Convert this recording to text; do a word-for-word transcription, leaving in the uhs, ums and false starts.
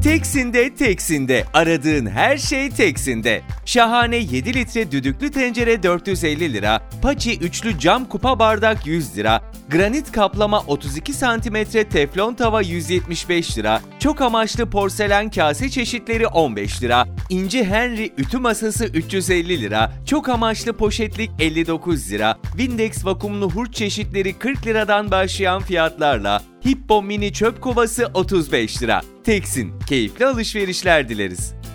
Teksin'de Teksin'de aradığın her şey Teksin'de. Şahane yedi litre düdüklü tencere dört yüz elli lira, Paçi üçlü cam kupa bardak yüz lira, granit kaplama otuz iki santimetre teflon tava yüz yetmiş beş lira, çok amaçlı porselen kase çeşitleri on beş lira, İnci Henry ütü masası üç yüz elli lira, çok amaçlı poşetlik elli dokuz lira, Windex vakumlu hurç çeşitleri kırk liradan başlayan fiyatlarla Hippo mini çöp kovası otuz beş lira. Teksin, keyifli alışverişler dileriz.